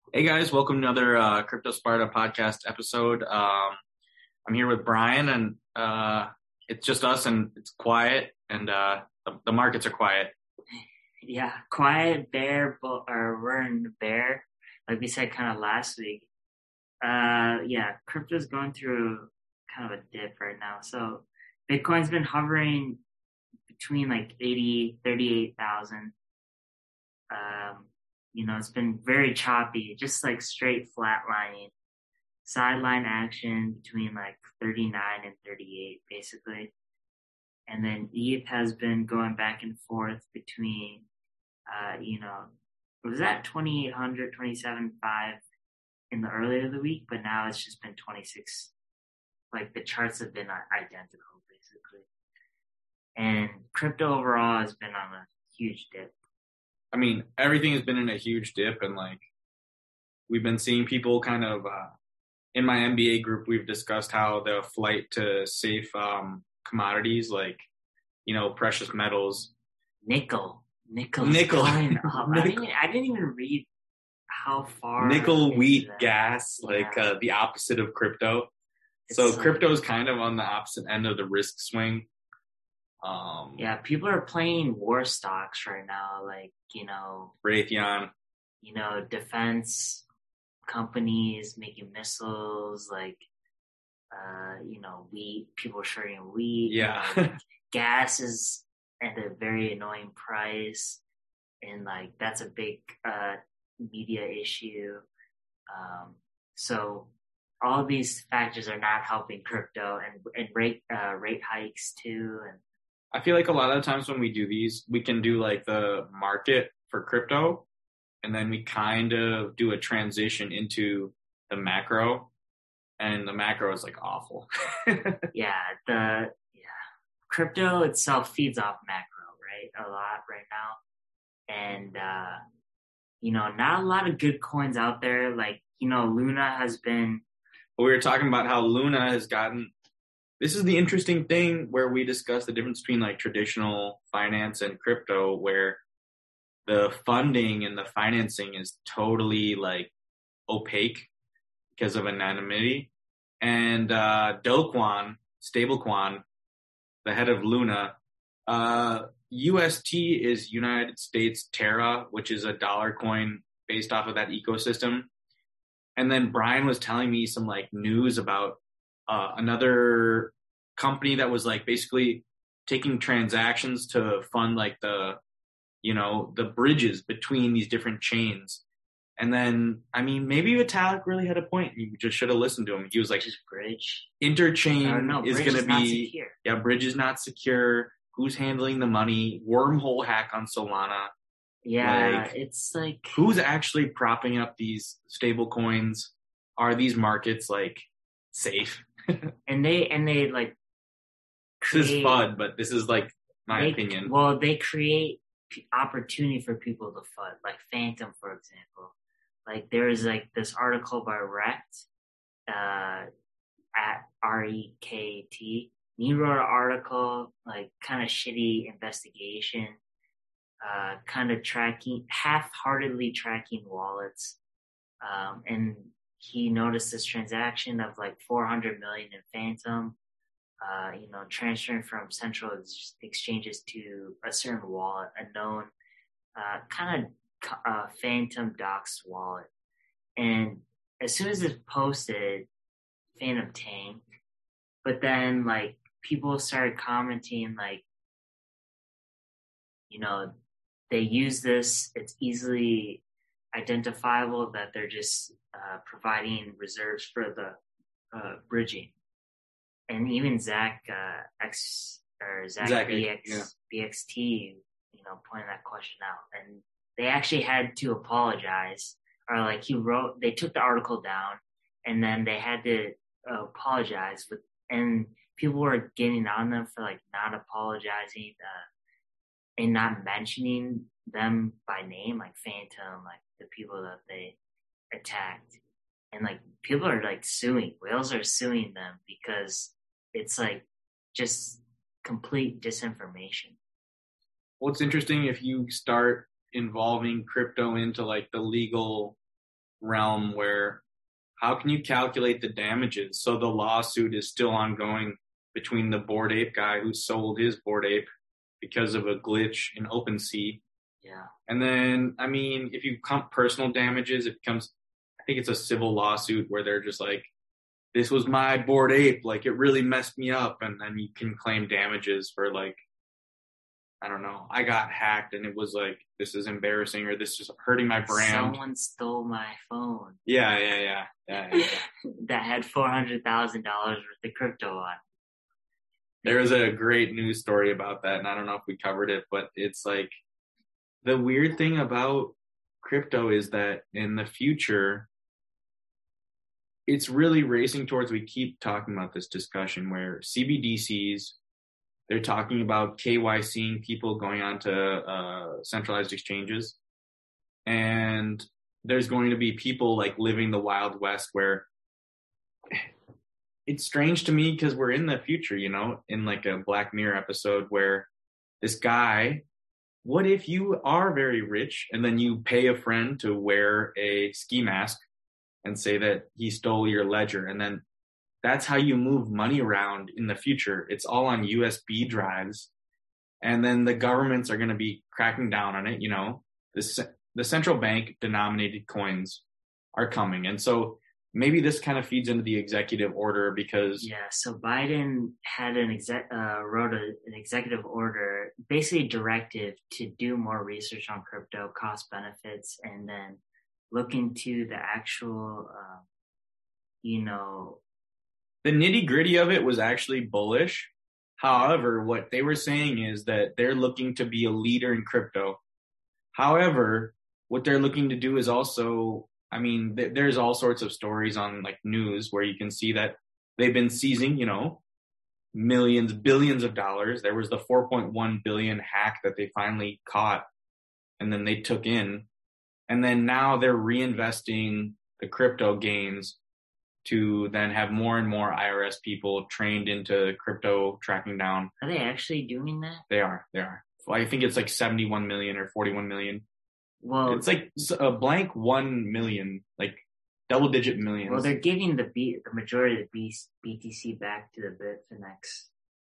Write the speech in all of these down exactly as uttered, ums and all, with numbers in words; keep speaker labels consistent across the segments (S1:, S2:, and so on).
S1: Hey guys, welcome to another uh, Crypto Sparta podcast episode. Um, I'm here with Brian, and uh, it's just us, and it's quiet, and uh, the, the markets are quiet.
S2: Yeah, quiet bear, but or we're in the bear, like we said kind of last week. Uh, yeah, crypto's going through kind of a dip right now. So Bitcoin's been hovering between like eighty, thirty-eight thousand. Um, you know, it's been very choppy, just like straight flatlining, sideline action between like thirty-nine and thirty-eight, basically. And then E T H has been going back and forth between uh, you know, it was at twenty-eight hundred, twenty-seven five in the earlier of the week, but now it's just been twenty-six. Like the charts have been identical, basically. And crypto overall has been on a huge dip.
S1: I mean, everything has been in a huge dip, and like we've been seeing people kind of uh, in my M B A group, we've discussed how the flight to safe um, commodities, like you know, precious metals,
S2: Nickel. Nickel's
S1: nickel,
S2: going up. I
S1: nickel,
S2: didn't, I didn't even read how far
S1: nickel, wheat,
S2: that.
S1: gas, like
S2: Yeah.
S1: uh, the opposite of crypto.
S2: It's
S1: So
S2: like,
S1: crypto is kind of on the opposite end of the risk swing. Um,
S2: yeah, people are playing war stocks right now, like, you know,
S1: Raytheon.
S2: you know, defense companies making missiles, like, uh, you know, wheat, people shorting wheat,
S1: Yeah.
S2: you know, gas is at a very annoying price. And like, that's a big, uh, media issue. Um, so all these factors are not helping crypto and, and rate, uh, rate hikes too. And
S1: I feel like a lot of the times when we do these, we can do like the market for crypto, and then we kind of do a transition into the macro, and the macro is like awful.
S2: yeah, the, yeah, crypto itself feeds off macro, right? A lot right now. And, uh, you know, not a lot of good coins out there. Like, you know, Luna has been,
S1: We were talking about how Luna has gotten. This is the interesting thing where we discuss the difference between like traditional finance and crypto, where the funding and the financing is totally like opaque because of anonymity. And uh, Do Kwon, Stablecoin, the head of Luna, uh, U S T is United States Terra, which is a dollar coin based off of that ecosystem. And then Brian was telling me some like news about uh, another company that was like basically taking transactions to fund like the you know the bridges between these different chains. And then, I mean, maybe Vitalik really had a point. You just should have listened to him. He was like,
S2: just bridge.
S1: interchain
S2: no,
S1: is
S2: bridge
S1: going to
S2: is not
S1: be,
S2: secure.
S1: yeah, bridge is not secure. Who's handling the money? Wormhole hack on Solana.
S2: Yeah,
S1: Like,
S2: it's like,
S1: who's actually propping up these stable coins? Are these markets like safe?
S2: and they, and they like
S1: This is
S2: create,
S1: FUD, but this is like my
S2: they,
S1: opinion.
S2: well, they create p- opportunity for people to fund, like Phantom, for example. Like there's like this article by Rekt, uh, at R E K T. He wrote an article, like kind of shitty investigation, uh, kind of tracking, half-heartedly tracking wallets. Um, and he noticed this transaction of like four hundred million in Phantom, uh, you know, transferring from central ex- exchanges to a certain wallet, a known uh, kind of uh, Phantom Docs wallet. And as soon as it's posted, Phantom tanked. But then, like, people started commenting, like, you know, they use this, it's easily identifiable that they're just uh, providing reserves for the uh, bridging. And even Zach uh, X or Zach, Zach B X yeah. B X T, you know, pointed that question out, and they actually had to apologize, or like he wrote, they took the article down, and then they had to uh, apologize with, and people were getting on them for like not apologizing uh, and not mentioning them by name, like Phantom, like the people that they attacked, and like people are like suing, whales are suing them because it's like just complete disinformation.
S1: Well, it's interesting if you start involving crypto into like the legal realm where how can you calculate the damages? So the lawsuit is still ongoing between the Bored Ape guy who sold his Bored Ape because of a glitch in OpenSea.
S2: Yeah.
S1: And then, I mean, if you count personal damages, it becomes, I think it's a civil lawsuit where they're just like, this was my Bored Ape, like it really messed me up. And then you can claim damages for like, I don't know, I got hacked and it was like, this is embarrassing or this is hurting my brand.
S2: Someone stole my phone.
S1: Yeah, yeah, yeah. yeah, yeah.
S2: That had four hundred thousand dollars worth of crypto on.
S1: There was a great news story about that, and I don't know if we covered it, but it's like, the weird thing about crypto is that in the future, it's really racing towards, we keep talking about this discussion where C B D Cs, they're talking about KYCing people going onto uh, centralized exchanges. And there's going to be people like living the Wild West where it's strange to me because we're in the future, you know, in like a Black Mirror episode where this guy, what if you are very rich and then you pay a friend to wear a ski mask and say that he stole your ledger, and then that's how you move money around in the future. It's all on U S B drives, and then the governments are going to be cracking down on it. You know, the the central bank denominated coins are coming, and so maybe this kind of feeds into the executive order because
S2: yeah. So Biden had an exec uh, wrote a, an executive order, basically a directive to do more research on crypto, cost benefits, and then look into the actual, uh, you know.
S1: The nitty gritty of it was actually bullish. However, what they were saying is that they're looking to be a leader in crypto. However, what they're looking to do is also, I mean, th- there's all sorts of stories on like news where you can see that they've been seizing, you know, millions, billions of dollars. There was the four point one billion hack that they finally caught and then they took in. And then now they're reinvesting the crypto gains to then have more and more I R S people trained into crypto tracking down.
S2: Are they actually doing that?
S1: They are. They are. Well, I think it's like seventy-one million or forty-one million.
S2: Well,
S1: it's like a blank one million, like double digit millions.
S2: Well, they're giving the B, the majority of the B T C back to the Bitfinex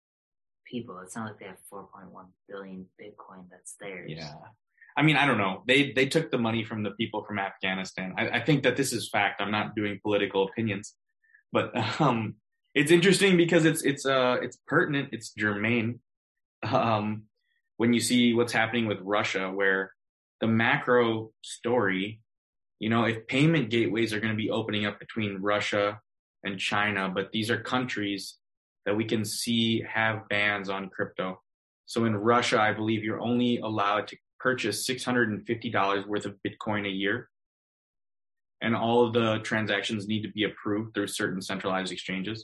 S2: people. It's not like they have four point one billion Bitcoin that's theirs.
S1: Yeah. I mean, I don't know. They they took the money from the people from Afghanistan. I, I think that this is fact. I'm not doing political opinions, but um, it's interesting because it's it's uh it's pertinent. It's germane. Um, when you see what's happening with Russia, where the macro story, you know, if payment gateways are going to be opening up between Russia and China, but these are countries that we can see have bans on crypto. So in Russia, I believe you're only allowed to purchase six hundred fifty dollars worth of Bitcoin a year. And all of the transactions need to be approved through certain centralized exchanges.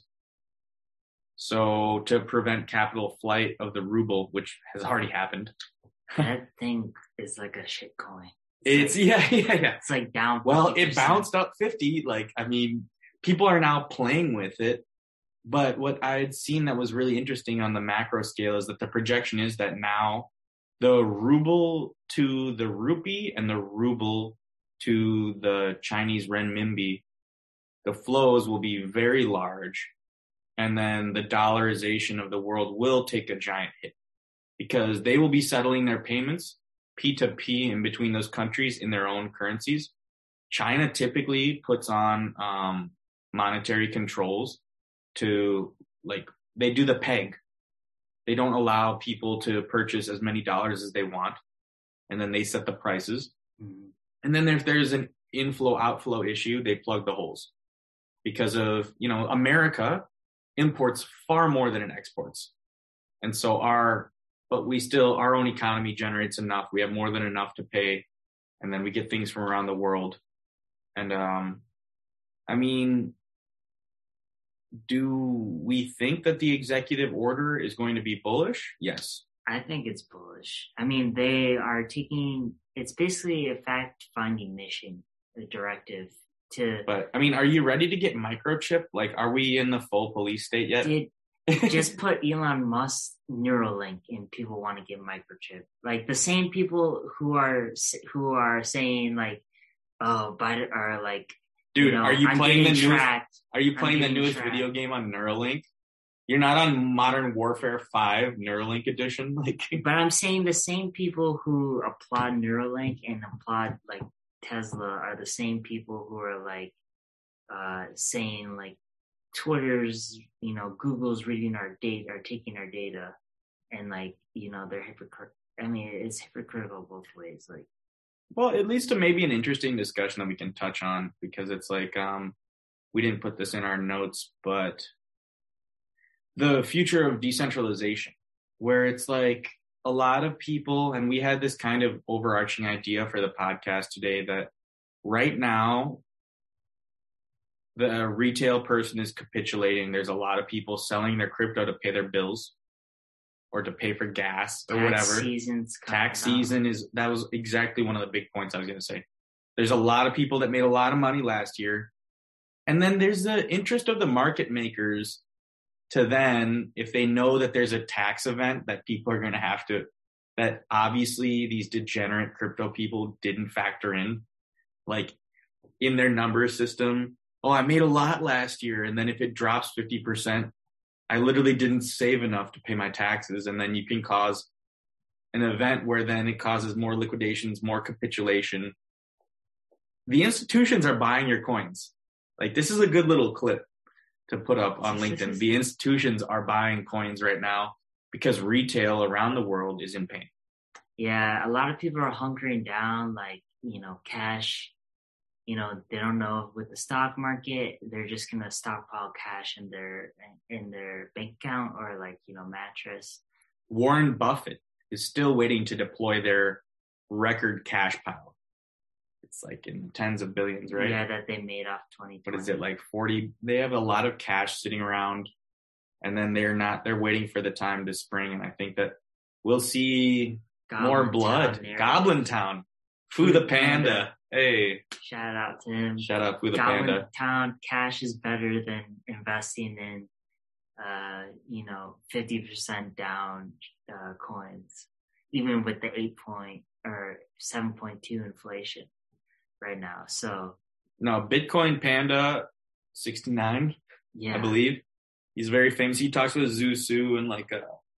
S1: So to prevent capital flight of the ruble, which has already happened.
S2: That thing is like a shit coin.
S1: It's, it's like, yeah, yeah, yeah.
S2: It's like down fifty
S1: percent. Well,
S2: percent.
S1: it bounced up fifty. Like, I mean, people are now playing with it. But what I had seen that was really interesting on the macro scale is that the projection is that now the ruble to the rupee and the ruble to the Chinese renminbi, the flows will be very large. And then the dollarization of the world will take a giant hit because they will be settling their payments P to P in between those countries in their own currencies. China typically puts on um, monetary controls to, like, they do the peg. They don't allow people to purchase as many dollars as they want. And then they set the prices. Mm-hmm. And then if there's an inflow outflow issue, they plug the holes because of, you know, America imports far more than it exports. And so our, but we still, our own economy generates enough. We have more than enough to pay. And then we get things from around the world. And, um, I mean, do we think that the executive order is going to be bullish? Yes.
S2: I think it's bullish. I mean, they are taking, it's basically a fact-finding mission, a directive to...
S1: But, I mean, are you ready to get microchipped? Like, are we in the full police state yet?
S2: Did, just put Elon Musk's Neuralink and people want to get microchipped. Like, the same people who are who are saying, like, oh, but or like,
S1: dude,
S2: you know,
S1: are you
S2: I'm
S1: playing the
S2: getting
S1: newest?
S2: tracked.
S1: Are you
S2: I'm
S1: playing the
S2: getting
S1: newest
S2: tracked.
S1: video game on Neuralink? You're not on Modern Warfare five Neuralink edition, like.
S2: But I'm saying the same people who applaud Neuralink and applaud like Tesla are the same people who are like uh, saying like Twitter's, you know, Google's reading our data, are taking our data, and like, you know, they're hypocritical. I mean, it's hypocritical both ways. Like,
S1: well, it leads to maybe an interesting discussion that we can touch on, because it's like, um, we didn't put this in our notes, but the future of decentralization, where it's like a lot of people, and we had this kind of overarching idea for the podcast today, that right now the retail person is capitulating. There's a lot of people selling their crypto to pay their bills or to pay for gas or
S2: tax
S1: whatever.
S2: Season's
S1: Tax
S2: coming up.
S1: season is, that was exactly one of the big points I was going to say. There's a lot of people that made a lot of money last year. And then there's the interest of the market makers to then, if they know that there's a tax event that people are going to have to, that obviously these degenerate crypto people didn't factor in, like in their number system. Oh, I made a lot last year, and then if it drops fifty percent, I literally didn't save enough to pay my taxes. And then you can cause an event where then it causes more liquidations, more capitulation. The institutions are buying your coins. Like, this is a good little clip to put up on LinkedIn. The institutions are buying coins right now because retail around the world is in pain.
S2: Yeah, a lot of people are hunkering down, like, you know, cash. You know, they don't know with the stock market, they're just gonna stockpile cash in their in their bank account or like, you know, mattress.
S1: Warren Buffett is still waiting to deploy their record cash pile. It's like in tens of billions, right?
S2: Yeah, that they made off twenty twenty.
S1: What is it, like forty? They have a lot of cash sitting around, and then they're not, they're waiting for the time to spring. And I think that we'll see Goblin more blood. Town, Goblin Town. Fu the Panda. Panda. Hey.
S2: Shout out to him.
S1: Shout out Fu the
S2: Goblin
S1: Panda.
S2: Town, cash is better than investing in, uh, you know, fifty percent down uh, coins, even with the eight point or seven point two inflation right now. So
S1: no, Bitcoin Panda sixty-nine, yeah. I believe. He's very famous. He talks with Zhu Su and like a,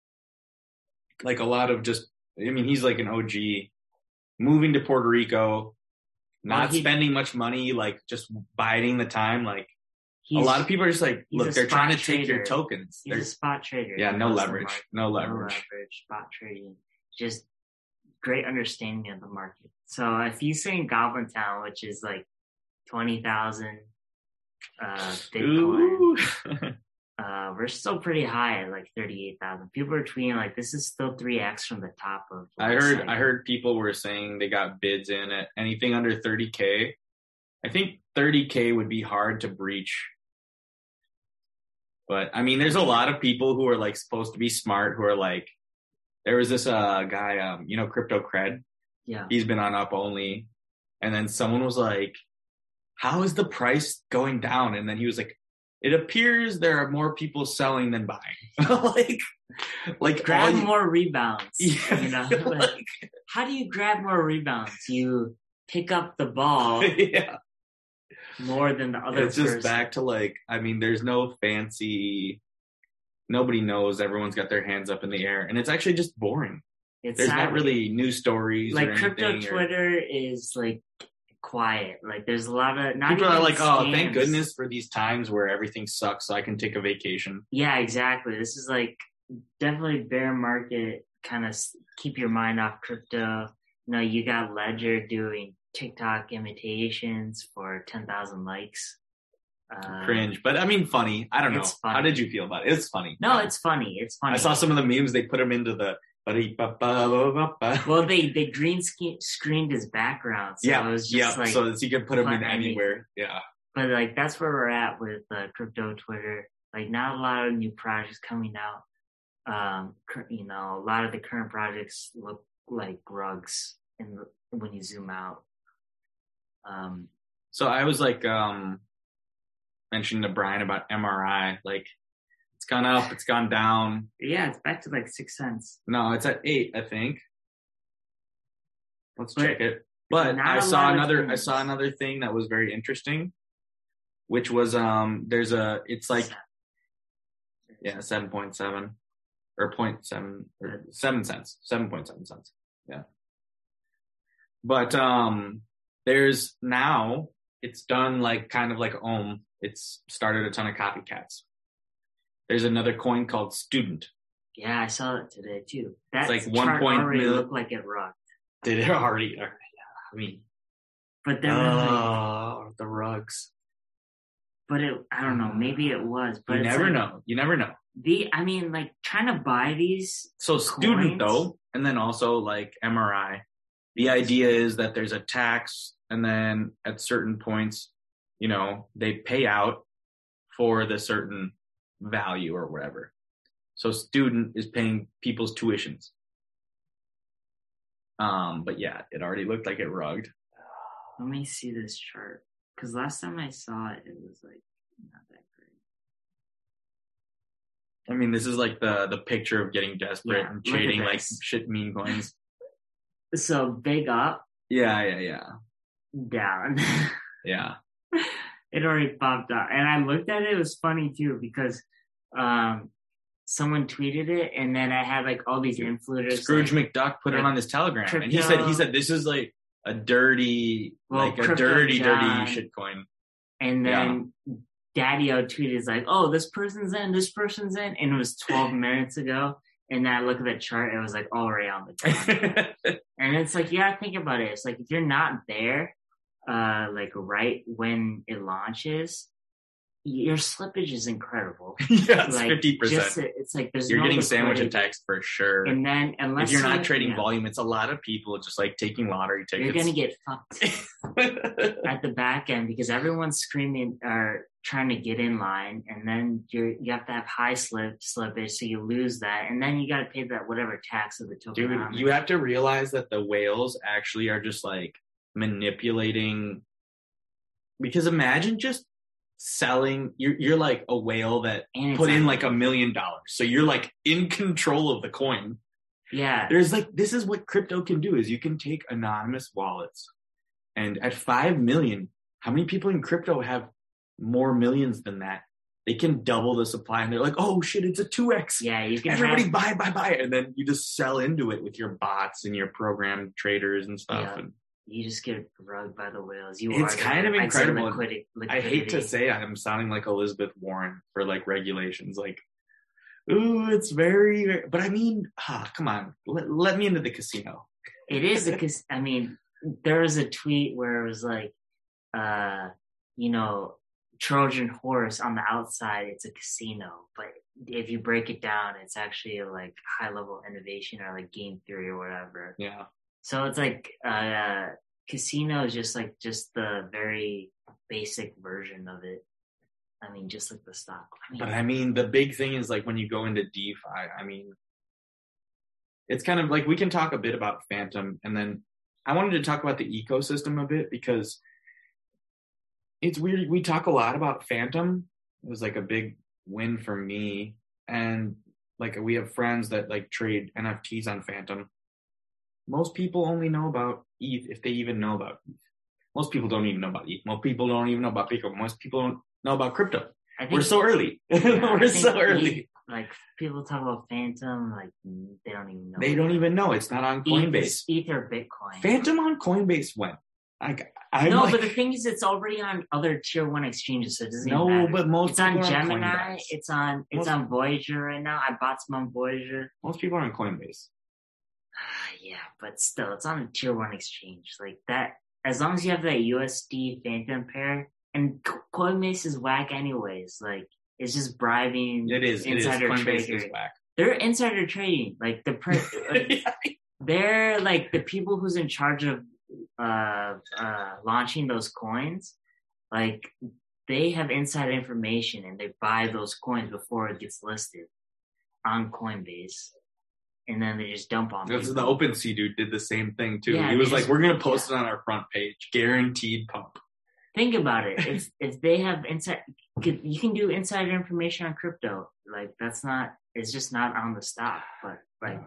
S1: like a lot of just, I mean, he's like an O G. Moving to Puerto Rico, not he, spending much money, like just biding the time. Like a lot of people are just like, look, they're trying to
S2: trader.
S1: take your tokens.
S2: He's
S1: they're,
S2: a spot trader.
S1: Yeah, no leverage, no leverage.
S2: No leverage, spot trading. Just great understanding of the market. So if you say in Goblin Town, which is like twenty thousand uh, Bitcoin, uh, we're still pretty high at like thirty-eight thousand. People are tweeting like this is still three X from the top of.
S1: I heard, site. I heard people were saying they got bids in at anything under thirty K. I think thirty K would be hard to breach. But I mean, there's a lot of people who are like supposed to be smart who are like, there was this uh, guy, um, you know, Crypto Cred.
S2: Yeah.
S1: He's been on Up Only. And then someone was like, how is the price going down? And then he was like, it appears there are more people selling than buying. like, like
S2: grab
S1: you,
S2: more rebounds.
S1: Yeah,
S2: you know, like, like, how do you grab more rebounds? You pick up the ball.
S1: Yeah.
S2: More than the other
S1: It's just
S2: person.
S1: back to like, I mean, there's no fancy, nobody knows. Everyone's got their hands up in the air. And it's actually just boring.
S2: It's
S1: there's
S2: sad.
S1: not really news stories.
S2: Like
S1: or
S2: crypto
S1: anything,
S2: Twitter
S1: or,
S2: is like quiet. Like there's a lot of not
S1: people are like,
S2: scams.
S1: oh, thank goodness for these times where everything sucks, so I can take a vacation.
S2: Yeah, exactly. This is like definitely bear market. Kind of keep your mind off crypto. You know, you got Ledger doing TikTok imitations for ten thousand likes. Uh,
S1: Cringe, but I mean, funny. I don't know. Funny. How did you feel about it? It's funny.
S2: No, it's funny. It's funny.
S1: I saw some of the memes. They put him into the.
S2: Well, they they green screened his background, so
S1: yeah,
S2: it was just
S1: yeah,
S2: like
S1: so you can put him in anywhere. Yeah,
S2: but like that's where we're at with uh, crypto Twitter. Like, not a lot of new projects coming out. Um, you know, a lot of the current projects look like rugs, in the, when you zoom out. Um,
S1: so I was like um mentioning to Brian about M R I, like. It's gone up, it's gone down.
S2: Yeah, it's back to like six cents.
S1: No, it's at eight, I think. Let's but, check it. But
S2: Not
S1: I
S2: a
S1: saw
S2: lot of
S1: another I
S2: things.
S1: saw another thing that was very interesting, which was um there's a it's like yeah, seven point seven or point seven or seven cents. Seven point seven cents. Yeah. But um there's now it's done like kind of like Ohm. It's started a ton of copycats. There's another coin called Student.
S2: Yeah, I saw it today too. That
S1: like
S2: chart
S1: one point
S2: already
S1: mil-
S2: looked like it rocked.
S1: Did it already? Yeah, I mean,
S2: But then, like,
S1: oh, the rugs.
S2: but it, I don't know. Maybe it was, but
S1: You
S2: it's
S1: never
S2: like,
S1: know. You never know.
S2: The, I mean, like trying to buy these.
S1: So Student
S2: coins?
S1: though, and then also like M R I. The idea is that there's a tax, and then at certain points, you know, they pay out for the certain value or whatever. So Student is paying people's tuitions. Um, but yeah, it already looked like it rugged.
S2: Let me see this chart. Because last time I saw it, it was like not that great.
S1: I mean, this is like the the picture of getting desperate
S2: Yeah,
S1: and
S2: look at
S1: trading like
S2: this.
S1: shit meme coins.
S2: So big up,
S1: Yeah, yeah, yeah,
S2: down.
S1: yeah.
S2: It already popped up. And I looked at it, it was funny too, because um, someone tweeted it, and then I had like all these influencers.
S1: Scrooge
S2: like,
S1: McDuck put it
S2: like
S1: on his Telegram, and he
S2: crypto-
S1: said he said this is like a dirty,
S2: Well,
S1: like a
S2: Crypto
S1: dirty,
S2: John-
S1: dirty shit coin.
S2: And then Daddy-O tweeted is like, oh, this person's in, this person's in. And it was twelve minutes ago. And then I look at the chart, it was like already on the top. And it's like, yeah, think about it. It's like, if you're not there, uh, like right when it launches, your slippage is incredible.
S1: yeah, it's
S2: Like,
S1: fifty
S2: just,
S1: percent.
S2: it's like, there's
S1: You're
S2: no
S1: getting sandwich
S2: liquidity.
S1: attacks for sure.
S2: And then, unless
S1: if you're not
S2: you-
S1: trading
S2: yeah,
S1: volume, it's a lot of people just like taking lottery tickets.
S2: you're going to get fucked at the back end because everyone's screaming or trying to get in line, and then you're you have to have high slip slippage, so you lose that, and then you got to pay that whatever tax of the
S1: Dude,
S2: tokenomics.
S1: you have to realize that the whales actually are just like manipulating. Because imagine just selling. You're you're like a whale that
S2: And it's
S1: put in
S2: like-
S1: like a million dollars, so you're like in control of the coin.
S2: yeah,
S1: There's like this is what crypto can do: is you can take anonymous wallets, and at five million, how many people in crypto have more millions than that? They can double the supply, and they're like, "Oh shit, it's a two x."
S2: yeah, you can
S1: Everybody
S2: have,
S1: buy, buy, buy, and then you just sell into it with your bots and your programmed traders and stuff.
S2: Yeah.
S1: And
S2: you just get rugged by the whales. You
S1: It's
S2: are
S1: kind of
S2: the exit
S1: incredible.
S2: liquidity-
S1: I hate to
S2: liquidity.
S1: say I'm sounding like Elizabeth Warren for like regulations, like, ooh, it's very, very but I mean, ah, come on, let, let me into the casino.
S2: It is because I mean, there was a tweet where it was like, uh, you know, Trojan horse on the outside, it's a casino, but if you break it down, it's actually a, like high level innovation or like game theory or whatever.
S1: Yeah.
S2: So it's like uh, casino is just like just the very basic version of it. I mean, just like the stock. I mean,
S1: But I mean, the big thing is like when you go into DeFi, I mean, it's kind of like we can talk a bit about Phantom, and then I wanted to talk about the ecosystem a bit because it's weird. We talk a lot about Phantom. It was like a big win for me, and like we have friends that like trade N F Ts on Phantom. Most people only know about E T H if they even know about E T H. Most people don't even know about E T H. Most people don't even know about Bitcoin. Most people don't know about crypto.
S2: I think,
S1: We're so early.
S2: yeah, I
S1: We're
S2: think
S1: so
S2: E-
S1: early.
S2: Like people talk about Phantom, like they don't even know.
S1: They don't even know. It's not on
S2: E T H
S1: Coinbase.
S2: is Ether Bitcoin.
S1: Phantom on Coinbase when? Like, I'm
S2: no,
S1: like,
S2: but the thing is, it's already on other tier one exchanges, so it doesn't
S1: no,
S2: even matter.
S1: but most
S2: It's on
S1: people are
S2: Gemini.
S1: Coinbase.
S2: It's on it's
S1: Most-
S2: on Voyager right now. I bought some on Voyager.
S1: Most people are on Coinbase.
S2: Ah, yeah, but still, it's on a tier one exchange like that. As long as you have that U S D Phantom pair, and Co- Coinbase is whack anyways. Like it's just bribing.
S1: It is. It is.
S2: insider
S1: Coinbase
S2: trader.
S1: is whack.
S2: They're insider trading. Like the per- like, they're like the people who's in charge of uh uh launching those coins. Like they have inside information and they buy those coins before it gets listed on Coinbase. And then they just dump on
S1: This is
S2: people.
S1: the OpenSea dude did the same thing too.
S2: Yeah,
S1: he was
S2: they
S1: like,
S2: just-
S1: "We're gonna post it on our front page, guaranteed pump."
S2: Think about it. If if they have inside, you can do insider information on crypto. Like that's not. It's just not on the stock. But like,
S1: Uh,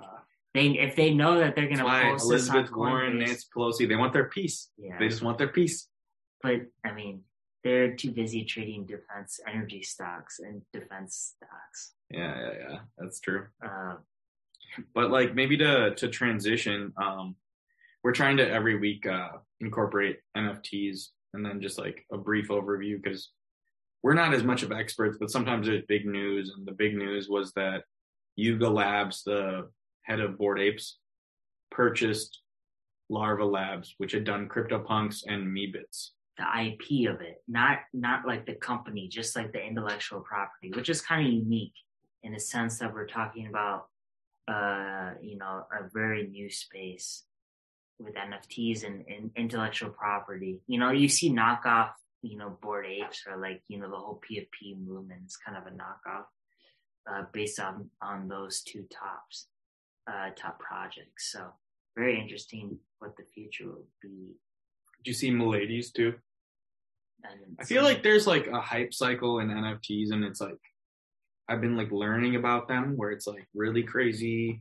S2: They if they know that they're gonna
S1: That's why
S2: post
S1: Elizabeth
S2: this on
S1: Warren,
S2: Coinbase,
S1: Nancy Pelosi, they want their peace.
S2: yeah.
S1: They just want their peace.
S2: But I mean, they're too busy trading defense energy stocks and defense stocks.
S1: Yeah, yeah, yeah. That's true.
S2: Uh,
S1: but like maybe to to transition, um, we're trying to every week uh, incorporate N F Ts and then just like a brief overview because we're not as much of experts, but sometimes there's big news, and the big news was that Yuga Labs, the head of Bored Apes, purchased Larva Labs, which had done CryptoPunks and Meebits.
S2: The I P of it, not not like the company, just like the intellectual property, which is kind of unique in the sense that we're talking about, uh, you know, a very new space with N F Ts and, and intellectual property. You know, you see knockoff, you know, Bored Apes or like, you know, the whole P F P movement is kind of a knockoff uh, based on, on those two tops, uh, top projects. So very interesting what the future will be.
S1: Did you see Miladies too?
S2: I,
S1: I feel like there's like a hype cycle in N F Ts, and it's like I've been like learning about them where it's like really crazy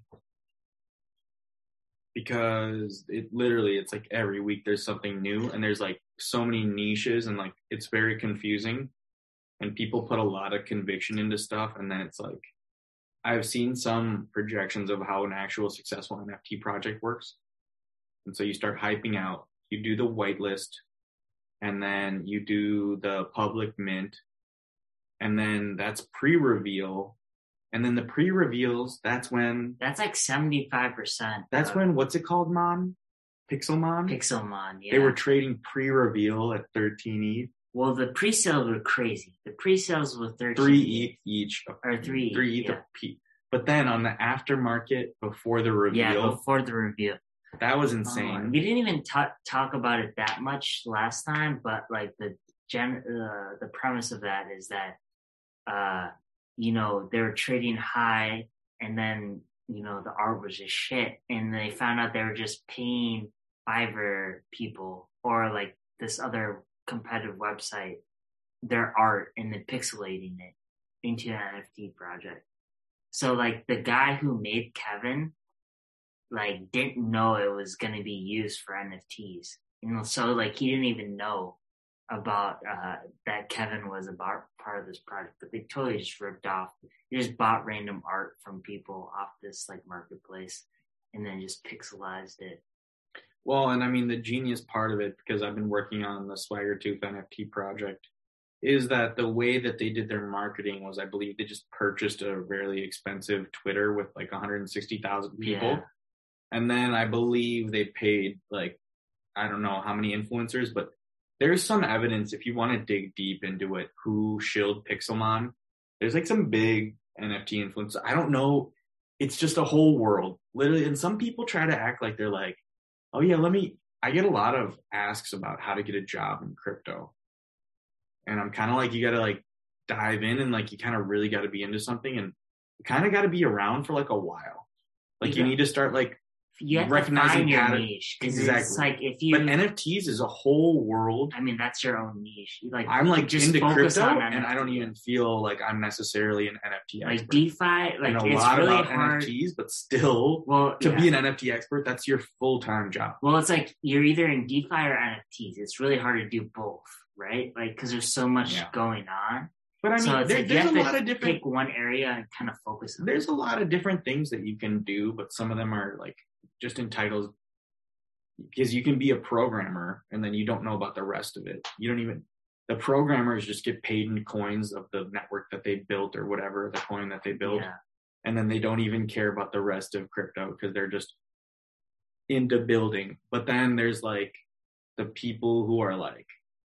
S1: because it literally it's like every week there's something new, and there's like so many niches, and like it's very confusing, and people put a lot of conviction into stuff, and then it's like I've seen some projections of how an actual successful N F T project works, and so you start hyping out, you do the whitelist, and then you do the public mint, and then that's pre-reveal, and then the pre-reveals, that's when...
S2: That's like seventy-five percent.
S1: That's when, what's it called, Mon? Pixelmon?
S2: Pixelmon, yeah.
S1: They were trading pre-reveal at thirteen E T H.
S2: Well, the pre-sales were crazy. The pre-sales were thirteen
S1: three E T H each.
S2: Or three E T H,
S1: three E T H
S2: yeah.
S1: P. But then on the aftermarket, before the reveal...
S2: Yeah, before the reveal.
S1: That was insane.
S2: Oh, we didn't even talk talk about it that much last time, but like the gen, uh, the premise of that is that, uh, you know, they were trading high, and then you know the art was just shit, and they found out they were just paying Fiverr people or like this other competitive website their art and then pixelating it into an N F T project. So like the guy who made Kevin, like didn't know it was going to be used for N F Ts, you know, so like he didn't even know about uh that Kevin was a bar- part of this project, but they totally just ripped off. They just bought random art from people off this like marketplace and then just pixelized it.
S1: Well, and I mean the genius part of it, because I've been working on the Swagger Tooth N F T project, is that the way that they did their marketing was, I believe they just purchased a really expensive Twitter with like one hundred sixty thousand people.
S2: Yeah.
S1: And then I believe they paid like, I don't know how many influencers, but there's some evidence if you want to dig deep into it, who shilled Pixelmon. There's like some big N F T influencers. I don't know. It's just a whole world, literally. And some people try to act like they're like, oh yeah, let me, I get a lot of asks about how to get a job in crypto. And I'm kind of like, you got to like dive in and like, you kind of really got to be into something, and you kind of got to be around for like a while. Like
S2: Yeah.
S1: you need to start like,
S2: You have to
S1: recognizing
S2: find your
S1: pattern-
S2: niche, because
S1: Exactly.
S2: it's like if you,
S1: but N F Ts is a whole world.
S2: I mean, that's your own niche. Like
S1: I'm like
S2: just
S1: into
S2: focus
S1: crypto,
S2: on
S1: and
S2: N F T.
S1: I don't even feel like I'm necessarily an N F T
S2: like
S1: expert.
S2: DeFi.
S1: I
S2: Like
S1: know a
S2: it's
S1: lot
S2: really
S1: about
S2: hard.
S1: N F Ts, but still,
S2: Well,
S1: to
S2: yeah.
S1: be an N F T expert, that's your full-time job.
S2: Well, it's like you're either in DeFi or N F Ts. It's really hard to do both, right? Like because there's so much
S1: Yeah.
S2: going on.
S1: But I mean,
S2: so it's
S1: there,
S2: like you
S1: there's
S2: have
S1: a
S2: to
S1: lot of different.
S2: pick one area and kind of focus on. it.
S1: There's a lot of different things that you can do, but some of them are like just entitled, because you can be a programmer and then you don't know about the rest of it. You don't even. The programmers just get paid in coins of the network that they built or whatever, the coin that they built.
S2: Yeah.
S1: And then they don't even care about the rest of crypto because they're just into building. But then there's like the people who are like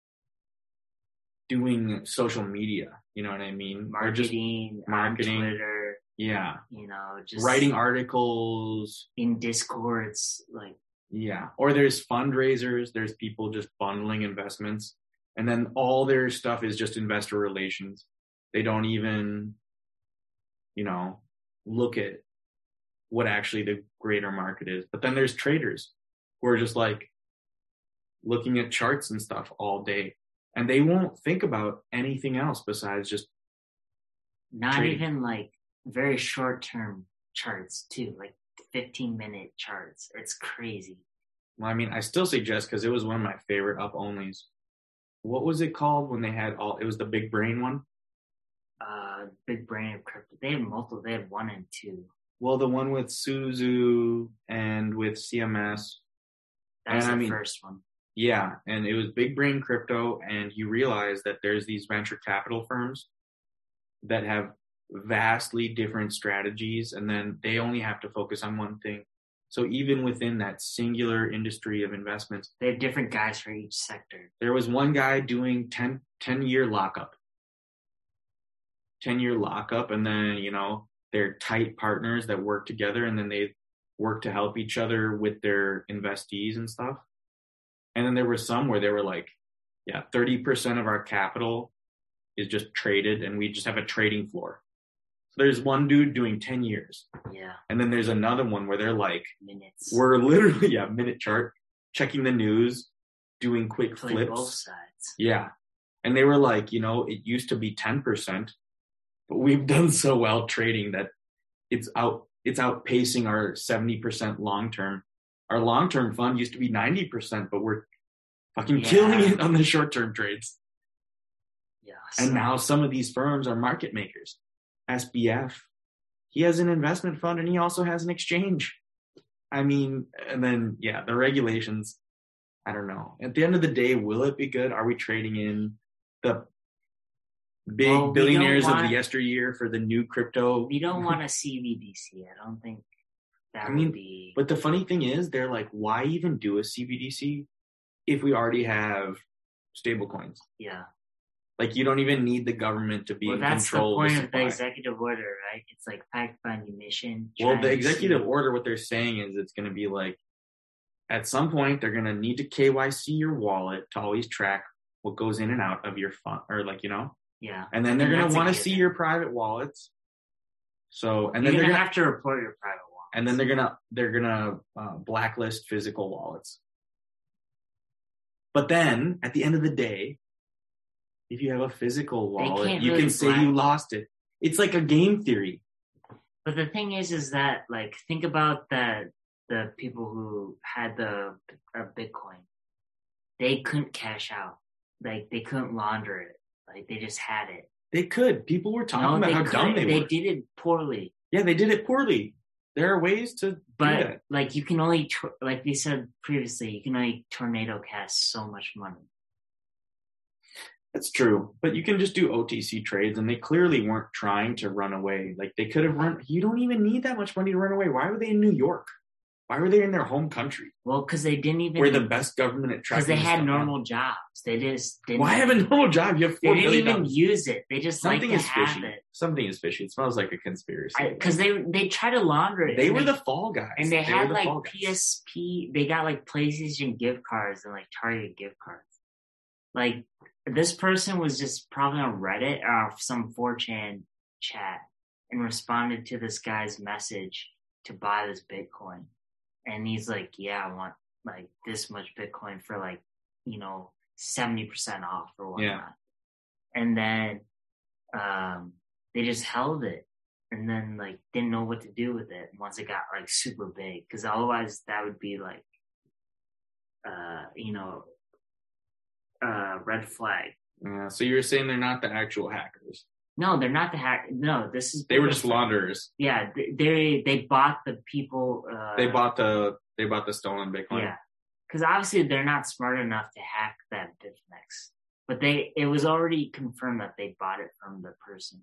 S1: doing social media, you know what I mean? Or just,
S2: Marketing,
S1: marketing.
S2: on Twitter,
S1: yeah,
S2: you know, just
S1: writing articles.
S2: in Discords, like
S1: Yeah. Or there's fundraisers, there's people just bundling investments. And then all their stuff is just investor relations. They don't even, you know, look at what actually the greater market is. But then there's traders who are just like looking at charts and stuff all day. And they won't think about anything else besides just
S2: not
S1: trading.
S2: even like very short term charts too. Like fifteen minute charts. It's crazy.
S1: Well, I mean, I still suggest because it was one of my favorite up onlys. What was it called when they had all? It was the Big Brain one.
S2: Uh, Big Brain of Crypto. They have multiple. They have one and two.
S1: Well, the one with Suzu and with C M S.
S2: That was
S1: and,
S2: the
S1: I mean,
S2: first one.
S1: Yeah, and it was Big Brain Crypto, and you realize that there's these venture capital firms that have vastly different strategies, and then they only have to focus on one thing. So even within that singular industry of investments,
S2: they have different guys for each sector.
S1: There was one guy doing ten, ten year lockup, ten year lockup, and then, you know, they're tight partners that work together, and then they work to help each other with their investees and stuff. And then there were some where they were like, yeah, thirty percent of our capital is just traded, and we just have a trading floor. So there's one dude doing ten years.
S2: Yeah.
S1: And then there's another one where they're like,
S2: minutes.
S1: We're literally, yeah, minute chart, checking the news, doing quick
S2: Play
S1: flips.
S2: both sides.
S1: Yeah. And they were like, you know, it used to be ten percent, but we've done so well trading that it's out, it's outpacing our seventy percent long-term. Our long-term fund used to be ninety percent, but we're fucking
S2: Yeah.
S1: killing it on the short-term trades.
S2: Yeah.
S1: And
S2: so-
S1: now some of these firms are market makers. S B F, he has an investment fund and he also has an exchange. I mean, and then, yeah, the regulations, I don't know. At the end of the day, will it be good? Are we trading in the big
S2: Well, we
S1: billionaires
S2: don't
S1: of
S2: want-
S1: the yesteryear for the new crypto?
S2: We don't want a C B D C. I don't think that
S1: I mean,
S2: would be.
S1: But the funny thing is, they're like, why even do a C B D C if we already have stable coins?
S2: Yeah.
S1: Like, you don't even need the government to be
S2: Well,
S1: in
S2: that's the
S1: control
S2: point
S1: of
S2: of
S1: the
S2: the
S1: supply.
S2: executive order, right? It's like fact finding mission.
S1: Well,
S2: trying
S1: the
S2: to
S1: executive
S2: see-
S1: order, what they're saying is it's going to be like, at some point, they're going to need to K Y C your wallet to always track what goes in and out of your fund, or like, you know,
S2: Yeah.
S1: and then they're
S2: And
S1: going
S2: that's
S1: to
S2: a
S1: want to see
S2: given.
S1: your private wallets. So, and
S2: You're
S1: then they're
S2: gonna
S1: going
S2: have to report your private wallet.
S1: and then they're going to, they're going to uh, blacklist physical wallets. But then at the end of the day, if you have a physical wallet,
S2: can't
S1: you
S2: really
S1: can say
S2: black-
S1: you lost it. It's like a game theory.
S2: But the thing is, is that like think about the the people who had the uh, Bitcoin. They couldn't cash out. Like they couldn't launder it. Like they just had it.
S1: They could. People were talking
S2: No,
S1: about
S2: they
S1: how dumb
S2: couldn't.
S1: they
S2: They
S1: were.
S2: did it poorly.
S1: Yeah, they did it poorly. There are ways to do
S2: But
S1: that.
S2: like you can only, tor- like we said previously, you can only tornado cast so much money.
S1: That's true. But you can just do O T C trades, and they clearly weren't trying to run away. Like, they could have run. You don't even need that much money to run away. Why were they in New York? Why were they in their home country,
S2: Well, because they didn't even
S1: where the best government at
S2: because
S1: tracking
S2: they
S1: this
S2: had
S1: stuff
S2: normal jobs. They just didn't.
S1: Why have a normal job? You have
S2: They
S1: four
S2: didn't
S1: billion
S2: even
S1: dollars.
S2: use it. They just
S1: Something
S2: like to
S1: is
S2: have
S1: fishy.
S2: it
S1: Something is fishy. It smells like a conspiracy.
S2: because they they try to launder it.
S1: They
S2: and
S1: were the fall guys.
S2: and they,
S1: were
S2: had
S1: the
S2: like
S1: fall guys.
S2: P S P. They got like PlayStation gift cards and like Target gift cards. Like this person was just probably on Reddit or some four chan chat and responded to this guy's message to buy this Bitcoin. And he's like, yeah, I want like this much Bitcoin for like, you know, seventy percent off or whatnot.
S1: Yeah.
S2: And then um, they just held it and then like didn't know what to do with it once it got like super big. Because otherwise that would be like, uh, you know, uh, red flag.
S1: Yeah, so you're saying they're not the actual hackers.
S2: No, they're not the hack. No, this is
S1: They were just launderers.
S2: Yeah, they they, they bought the people. Uh,
S1: They bought the they bought the stolen Bitcoin.
S2: Yeah, because obviously they're not smart enough to hack that BitFinex, but they it was already confirmed that they bought it from the person,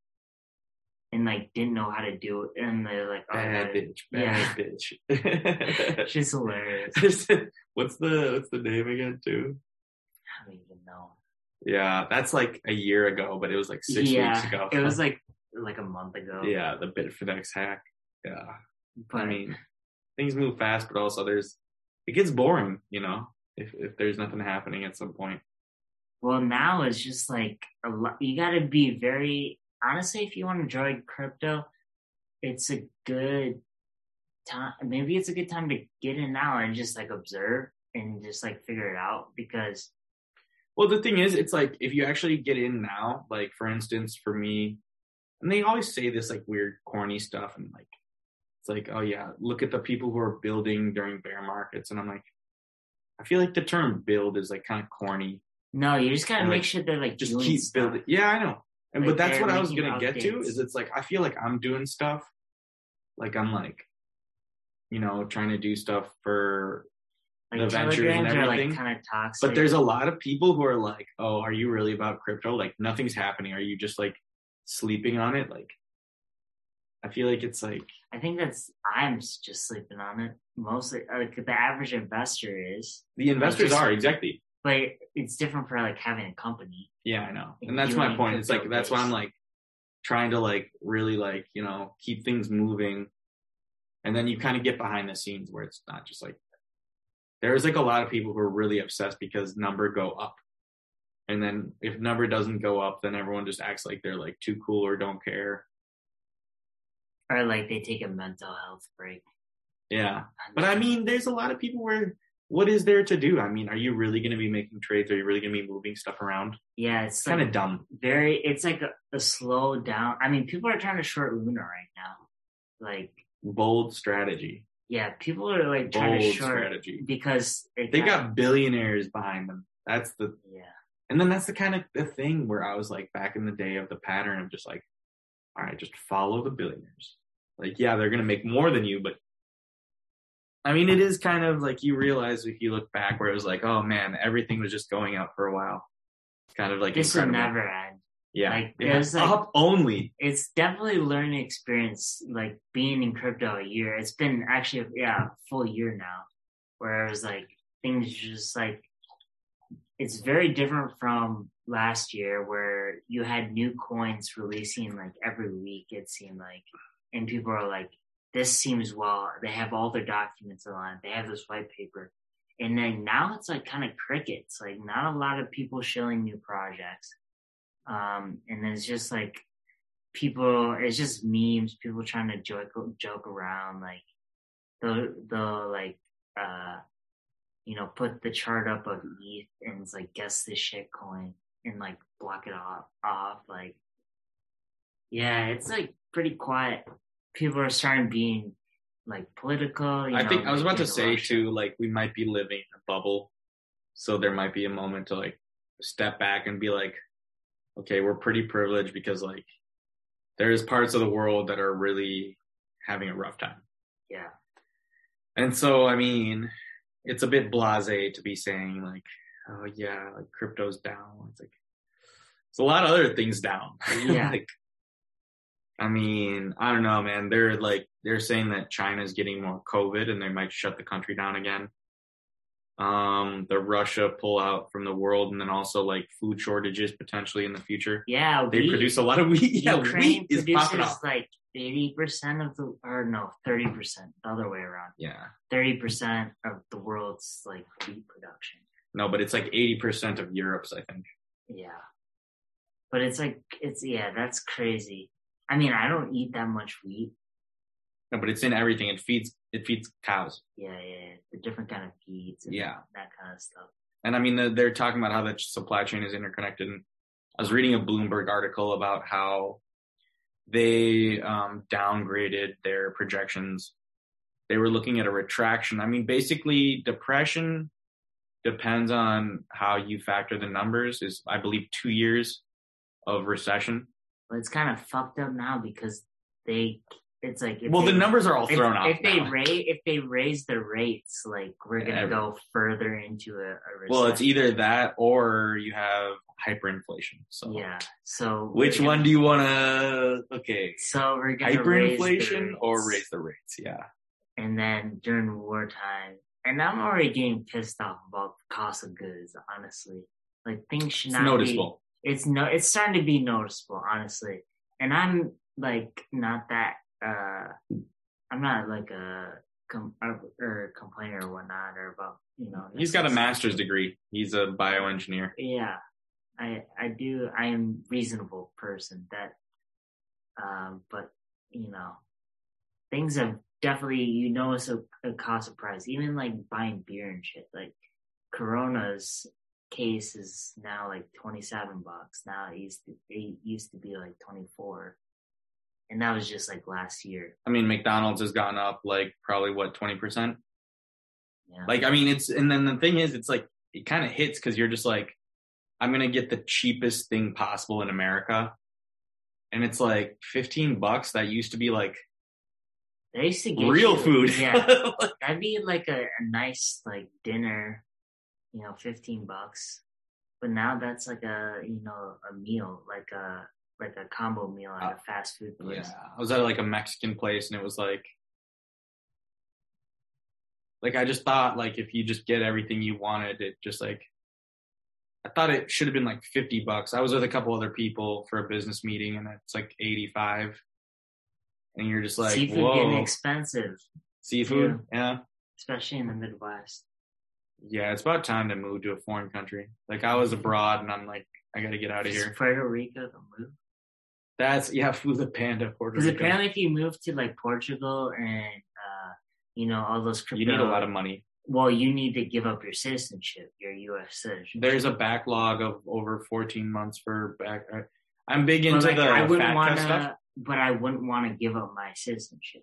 S2: and like didn't know how to do it, and they're like, oh,
S1: Bad
S2: yeah.
S1: bitch, bad bitch.
S2: She's hilarious.
S1: what's the what's the name again too?
S2: I don't even know.
S1: Yeah, that's like a year ago, but it was like six
S2: yeah,
S1: weeks ago.
S2: it was like like a month ago.
S1: yeah, the Bitfinex hack. Yeah,
S2: but
S1: I mean, things move fast, but also there's it gets boring, you know, if if there's nothing happening at some point.
S2: well, now it's just like a lot. You got to be very honestly if you want to join crypto. It's a good time. Maybe it's a good time to get in now and just like observe and just like figure it out because.
S1: Well, the thing is, it's like if you actually get in now, like for instance, for me, and they always say this like weird, corny stuff, and like It's like, oh yeah, look at the people who are building during bear markets. And I'm like, I feel like the term build is like kind of corny.
S2: No, you just gotta
S1: And,
S2: make
S1: like,
S2: sure they're like
S1: Just
S2: doing
S1: keep
S2: stuff.
S1: building. Yeah, I know. And
S2: Like,
S1: but that's
S2: they're
S1: what I was
S2: making
S1: gonna get to
S2: updates.
S1: is it's like I feel like I'm doing stuff. Like I'm like, you know, trying to do stuff for
S2: Like
S1: the ventures and
S2: telegrams are like
S1: everything.
S2: kind of toxic.
S1: But there's a lot of people who are like, oh, are you really about crypto? Like nothing's happening. Are you just like sleeping on it? Like I feel like it's like
S2: I think that's I'm s- just sleeping on it mostly. Like the average investor is,
S1: the investors
S2: just-
S1: are exactly.
S2: but it's different for like having a company.
S1: Yeah, I know.
S2: Like,
S1: And that's my
S2: doing
S1: point. It's like
S2: crypto
S1: that's why I'm
S2: based.
S1: like trying to like really like, you know, keep things moving. And then you kind of get behind the scenes where it's not just like there's like a lot of people who are really obsessed because number go up. And then if number doesn't go up, then everyone just acts like they're like too cool or don't care.
S2: Or like they take a mental health break.
S1: Yeah. But I mean, there's a lot of people where what is there to do? I mean, are you really going to be making trades? Are you really going to be moving stuff around?
S2: Yeah, it's
S1: It's kind
S2: like
S1: of dumb.
S2: very. It's like a, a slow down. I mean, people are trying to short Luna right now. Like,
S1: Bold strategy.
S2: yeah, people are like trying
S1: Bold
S2: to short
S1: strategy.
S2: because it
S1: They got billionaires behind them. That's the,
S2: yeah.
S1: and then that's the kind of the thing where I was like back in the day of the pattern of just like, all right, just follow the billionaires. Like, yeah, they're going to make more than you, but I mean, it is kind of like you realize if you look back where it was like, oh man, everything was just going up for a while. It's kind of like
S2: This will
S1: incredible.
S2: never end.
S1: Yeah,
S2: like,
S1: yeah.
S2: there's, like-
S1: up only.
S2: It's definitely a learning experience. Like being in crypto a year. It's been actually yeah, a full year now. Where it was like things just like it's very different from last year where you had new coins releasing like every week. It seemed like, and people are like, this seems well. They have all their documents aligned. They have this white paper. And then now it's like kind of crickets, like not a lot of people showing new projects. Um, and it's just like people, it's just memes, people trying to joke, joke around. Like they'll, they'll like, uh, you know, put the chart up of E T H and it's like, guess this shit coin and like block it off, off. Like, yeah, it's like pretty quiet. People are starting being like political. You
S1: I
S2: know,
S1: think I was
S2: like
S1: about to
S2: in
S1: say
S2: Russia.
S1: too, like we might be living in a bubble, so there might be a moment to like step back and be like, okay, we're pretty privileged because like there's parts of the world that are really having a rough time.
S2: Yeah.
S1: And so, I mean, it's a bit blasé to be saying like, oh yeah, like crypto's down. It's like, it's a lot of other things down.
S2: Yeah.
S1: like, I mean, I don't know, man. They're like, they're saying that China's getting more COVID and they might shut the country down again. Um, the Russia pull out from the world and then also like food shortages potentially in the future.
S2: Yeah.
S1: They
S2: wheat,
S1: produce a lot of wheat. Yeah,
S2: Ukraine
S1: wheat is popping
S2: produces
S1: off.
S2: like eighty percent of the, or no, thirty percent, the other way around.
S1: Yeah.
S2: thirty percent of the world's like wheat production.
S1: No, but it's like eighty percent of Europe's, I think.
S2: Yeah. But it's like, it's, yeah, that's crazy. I mean, I don't eat that much wheat.
S1: No, but it's in everything. It feeds, it feeds cows.
S2: Yeah, yeah, yeah. The different kind of feeds and
S1: Yeah.
S2: that kind of stuff.
S1: And I mean, they're talking about how the supply chain is interconnected. And I was reading a Bloomberg article about how they um, downgraded their projections. They were looking at a retraction. I mean, basically, depression depends on how you factor the numbers. Is I believe two years of recession.
S2: But it's kind of fucked up now because they, it's like, if
S1: Well,
S2: they,
S1: the numbers are all
S2: if,
S1: thrown out.
S2: if they
S1: now.
S2: raise, if they raise the rates, like we're gonna
S1: Every-
S2: go further into a, a recession.
S1: Well, it's either that or you have hyperinflation. So
S2: yeah. So
S1: which
S2: we're
S1: one
S2: gonna-
S1: do you want to? Okay,
S2: So we're gonna raise the
S1: hyperinflation or
S2: rates.
S1: raise the rates? Yeah.
S2: And then during wartime, and I'm already getting pissed off about the cost of goods. Honestly, like things should
S1: It's
S2: not
S1: noticeable.
S2: be. It's no. It's starting to be noticeable, honestly. And I'm like not that. uh I'm not like a com- or, or complainer or whatnot or about you know.
S1: He's got a
S2: this-
S1: master's degree. He's a bioengineer.
S2: Yeah, I I do. I am reasonable person that. Um, but you know, things have definitely you notice a, a cost of price. Even like buying beer and shit. Like Corona's case is now like twenty seven bucks. Now it used to it used to be like twenty four. and that was just like last year.
S1: I mean, McDonald's has gone up like probably what twenty percent.
S2: Yeah.
S1: Like, I mean, it's and then the thing is, it's like it kind of hits because you're just like, I'm gonna get the cheapest thing possible in America, and it's like fifteen bucks. That used to be like
S2: they used to get
S1: real
S2: you,
S1: food.
S2: Yeah, that'd be like a, a nice like dinner, you know, fifteen bucks. But now that's like a you know a meal, like a like a combo meal at uh, a fast food place.
S1: Yeah, I was at like a Mexican place, and it was like, like I just thought like if you just get everything you wanted, it just like. I thought it should have been like fifty bucks. I was with a couple other people for a business meeting, and it's like eighty-five. And you're just like,
S2: seafood
S1: whoa.
S2: getting expensive.
S1: Seafood, yeah. yeah.
S2: Especially in the Midwest.
S1: Yeah, it's about time to move to a foreign country. Like I was abroad, and I'm like, I got to get out of here.
S2: Puerto Rico to move.
S1: That's yeah, Food Panda, Puerto Rico.
S2: Because apparently, if you move to like Portugal and uh, you know all those crypto,
S1: you need a lot of money.
S2: Well, you need to give up your citizenship, your U S citizenship.
S1: There's a backlog of over fourteen months for back. I'm big into
S2: like,
S1: the
S2: I wouldn't
S1: FATCA
S2: wanna,
S1: stuff.
S2: But I wouldn't want to give up my citizenship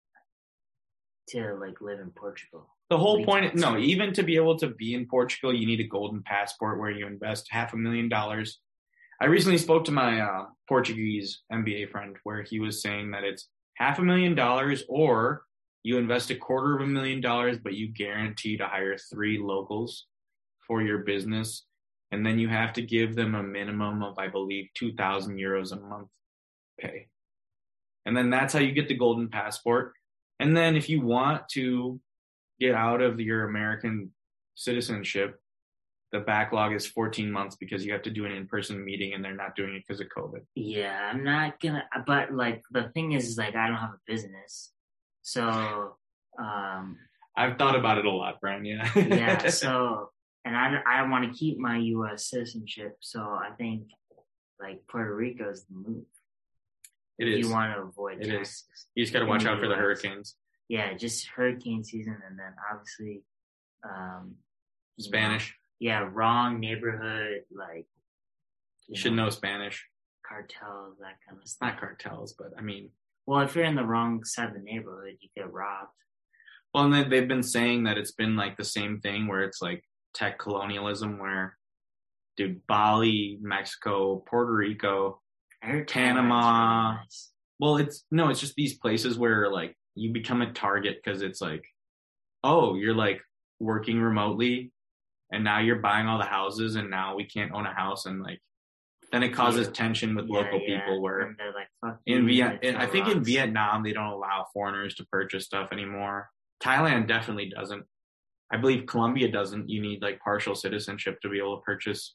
S2: to like live in Portugal.
S1: The whole point, no, even to be able to be in Portugal, you need a golden passport where you invest half a million dollars. I recently spoke to my uh, Portuguese M B A friend where he was saying that it's half a million dollars or you invest a quarter of a million dollars, but you guarantee to hire three locals for your business. And then you have to give them a minimum of, I believe, two thousand euros a month pay. And then that's how you get the golden passport. And then if you want to get out of your American citizenship, the backlog is fourteen months because you have to do an in-person meeting and they're not doing it because of COVID.
S2: Yeah, I'm not gonna, but like the thing is, is like I don't have a business. So, um,
S1: I've thought about it a lot, Brian. Yeah.
S2: yeah. So, and I, I want to keep my U S citizenship. So I think like Puerto Rico is the move.
S1: It
S2: if
S1: is.
S2: You want to avoid
S1: it
S2: taxes.
S1: Is. You just got to watch out for the hurricanes.
S2: Yeah. Just hurricane season. And then obviously, um,
S1: Spanish.
S2: You know, yeah. Wrong neighborhood. Like,
S1: you, you should know, know Spanish.
S2: Cartels, that kind of stuff.
S1: Not cartels, but I mean,
S2: well, if you're in the wrong side of the neighborhood, you get robbed.
S1: Well, and they, they've been saying that it's been like the same thing where it's like tech colonialism where, dude, Bali, Mexico, Puerto Rico, Panama. Really nice. Well, it's, no, it's just these places where like you become a target because it's like, oh, you're like working remotely and now you're buying all the houses and now we can't own a house and like, then it causes yeah. tension with yeah, local yeah. people where
S2: and they're like, fuck
S1: in
S2: you,
S1: Viet- I think rocks. in Vietnam, they don't allow foreigners to purchase stuff anymore. Thailand definitely doesn't. I believe Colombia doesn't. You need like partial citizenship to be able to purchase.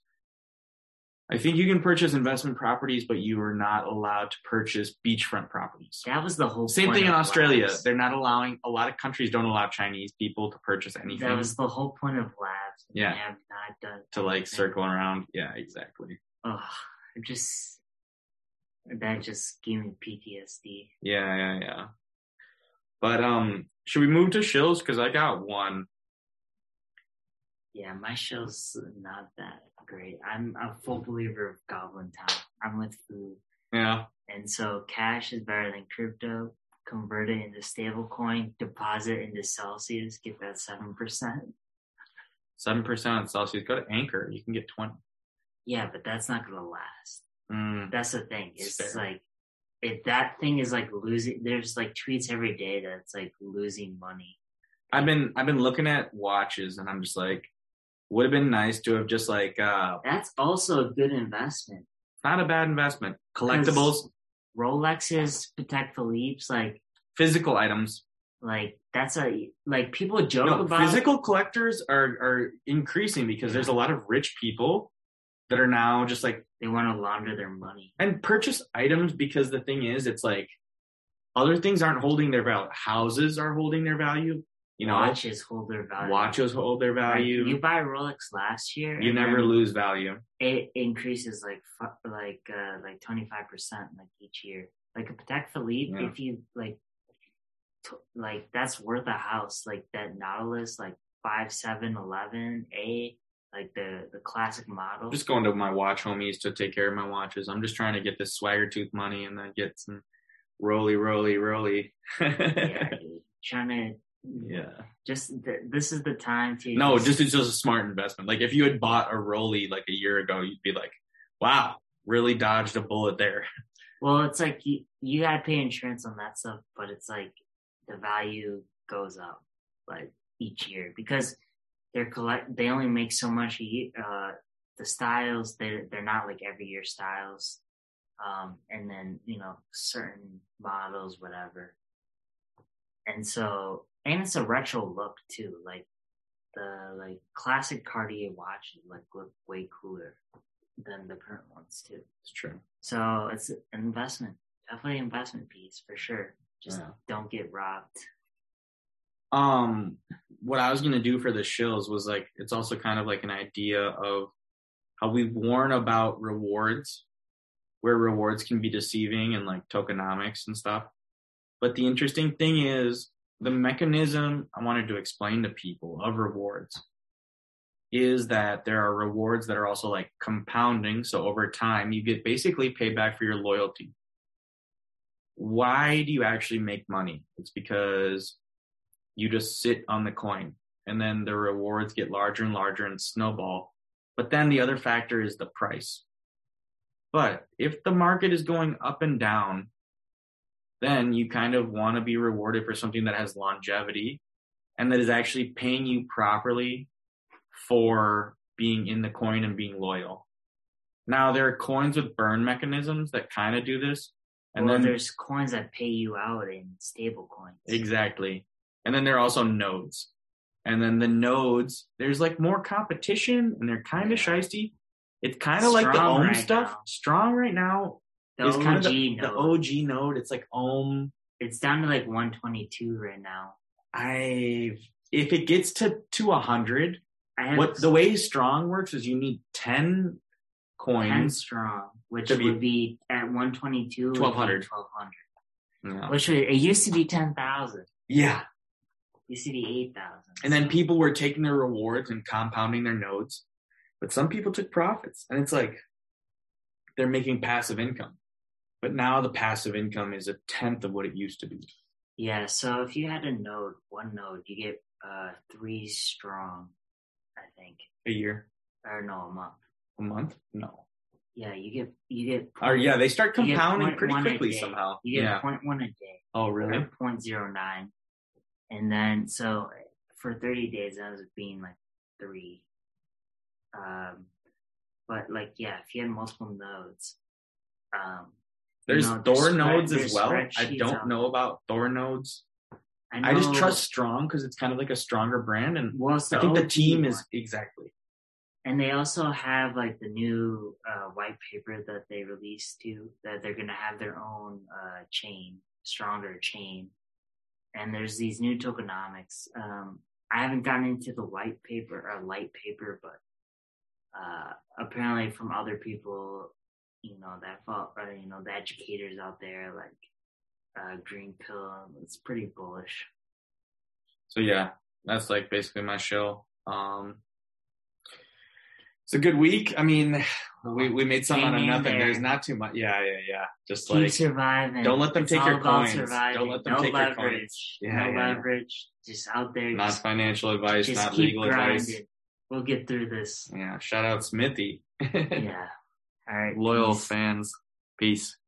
S1: I think you can purchase investment properties, but you are not allowed to purchase beachfront properties.
S2: That was the whole
S1: Same
S2: point
S1: thing in Australia.
S2: labs.
S1: They're not allowing, a lot of countries don't allow Chinese people to purchase anything.
S2: That was the whole point of labs.
S1: Yeah.
S2: They have not done
S1: to like anything. Circle around. Yeah, exactly.
S2: Ugh. Just that just gave me P T S D.
S1: Yeah, yeah, yeah. But um, should we move to shills? Because I got one.
S2: Yeah, my shill's not that great. I'm a full believer of Goblin Town. I'm with food.
S1: Yeah.
S2: And so cash is better than crypto. Convert it into stable coin. Deposit into Celsius. Get that seven percent.
S1: Seven percent on Celsius. Go to Anchor. You can get twenty.
S2: Yeah, but that's not going to last.
S1: Mm,
S2: that's the thing. It's
S1: fair.
S2: like, if that thing is like losing, there's like tweets every day that's like losing money.
S1: I've been, I've been looking at watches and I'm just like, would have been nice to have just like, uh,
S2: that's also a good investment.
S1: Not a bad investment. Collectibles.
S2: Rolexes, Patek Philippe's, like.
S1: Physical items.
S2: Like, that's a, like people joke
S1: no,
S2: about.
S1: Physical collectors are, are increasing because yeah. there's a lot of rich people that are now just like
S2: they want to launder their money
S1: and purchase items because the thing is, it's like other things aren't holding their value. Houses are holding their value. You know,
S2: watches hold their value.
S1: Watches hold their value.
S2: Like, you buy a Rolex last year,
S1: you never lose value.
S2: It increases like like uh, like twenty-five percent like each year. Like a Patek Philippe, yeah. if you like, t- like that's worth a house. Like that Nautilus, like five seven eleven A. Like the, the classic model.
S1: Just going to my watch homies to take care of my watches. I'm just trying to get this swagger tooth money and then get some Rolly, rolly, rolly.
S2: Yeah, dude. Trying to
S1: Yeah.
S2: just th- this is the time to
S1: No, just it's just a smart investment. Like if you had bought a Rolly like a year ago, you'd be like, wow, really dodged a bullet there.
S2: Well, it's like you you gotta pay insurance on that stuff, but it's like the value goes up like each year because they're collect they only make so much a year. Uh, the styles they they're not like every year styles, um, and then you know certain models, whatever. And so, and it's a retro look too. Like the like classic Cartier watches like look way cooler than the current ones too.
S1: It's true.
S2: So it's an investment, definitely an investment piece for sure. Just
S1: Yeah.
S2: don't get robbed.
S1: Um, what I was gonna do for the shills was like it's also kind of like an idea of how we warn about rewards, where rewards can be deceiving and like tokenomics and stuff. But the interesting thing is the mechanism I wanted to explain to people of rewards is that there are rewards that are also like compounding. So over time, you get basically payback for your loyalty. Why do you actually make money? It's because you just sit on the coin and then the rewards get larger and larger and snowball. But then the other factor is the price. But if the market is going up and down, then you kind of want to be rewarded for something that has longevity and that is actually paying you properly for being in the coin and being loyal. Now, there are coins with burn mechanisms that kind of do this. And
S2: well,
S1: then
S2: there's coins that pay you out in stable coins.
S1: Exactly. And then there are also nodes. And then the nodes, there's like more competition and they're kind of
S2: Yeah.
S1: shisty. It's kind of like the
S2: Strong
S1: Ohm
S2: right
S1: stuff.
S2: now.
S1: Strong right now
S2: The
S1: is kind of the,
S2: O G
S1: the
S2: node.
S1: O G node. It's like Ohm.
S2: It's down to like one twenty-two right now.
S1: I if it gets to to one hundred,
S2: I have
S1: what the way strong works is you need ten coins.
S2: ten strong, which
S1: to be-
S2: would be at one twenty-two.
S1: twelve hundred.
S2: twelve hundred.
S1: Yeah.
S2: Which would, it used to be ten thousand.
S1: Yeah.
S2: It used to be eight thousand.
S1: And then people were taking their rewards and compounding their nodes. But some people took profits. And it's like they're making passive income. But now the passive income is a tenth of what it used to be.
S2: Yeah, so if you had a node, one node, you get uh three strong, I think.
S1: A year?
S2: Or no, a month.
S1: A month? No.
S2: Yeah, you get you get
S1: Or yeah, they start
S2: you get
S1: compounding
S2: point
S1: pretty
S2: one a
S1: quickly
S2: day.
S1: somehow.
S2: You get
S1: Yeah.
S2: point one a day.
S1: Oh, really?
S2: Or point zero nine. And then so for thirty days that was being like three. Um but like yeah, if you had multiple nodes, um
S1: There's
S2: you know,
S1: Thor
S2: there's
S1: nodes
S2: spread-
S1: as
S2: there's
S1: well. I
S2: spreadsheets
S1: don't
S2: out
S1: know about Thor nodes.
S2: I, know,
S1: I just trust Strong because it's kind of like a stronger brand. And
S2: well, it's
S1: I think the
S2: O G
S1: team
S2: one.
S1: is exactly.
S2: And they also have like the new uh, white paper that they released too, that they're going to have their own uh, chain, stronger chain. And there's these new tokenomics. Um, I haven't gotten into the white paper or light paper, but uh, apparently from other people, you know, that felt, or, you know, the educators out there, like uh, Green Pill, it's pretty bullish.
S1: So yeah, that's like basically my show. Um, it's a good week. I mean, we, we made some out of
S2: Hang in
S1: nothing.
S2: there.
S1: There's not too much. Yeah, yeah, yeah. Just
S2: Keep
S1: like,
S2: surviving.
S1: don't let them
S2: It's
S1: take
S2: all
S1: your
S2: about
S1: coins.
S2: surviving.
S1: Don't let them
S2: no
S1: take your
S2: leverage.
S1: coins. Yeah,
S2: no
S1: yeah, yeah.
S2: leverage. Just out there.
S1: Not
S2: just
S1: financial advice,
S2: just
S1: not
S2: keep
S1: legal
S2: grinding.
S1: advice.
S2: We'll get through this.
S1: Yeah, shout out Smithy.
S2: Yeah. All right.
S1: Loyal
S2: peace.
S1: fans. Peace.